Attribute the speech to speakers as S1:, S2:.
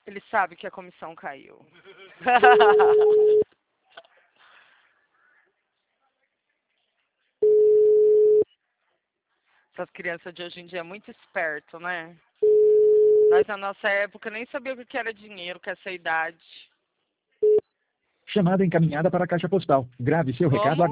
S1: Ele sabe que a comissão caiu. Essas crianças de hoje em dia é muito esperto, né? Nós, na nossa época, nem sabia o que era dinheiro com essa idade.
S2: Chamada encaminhada para a caixa postal. Grave seu recado
S1: Como?
S2: agora.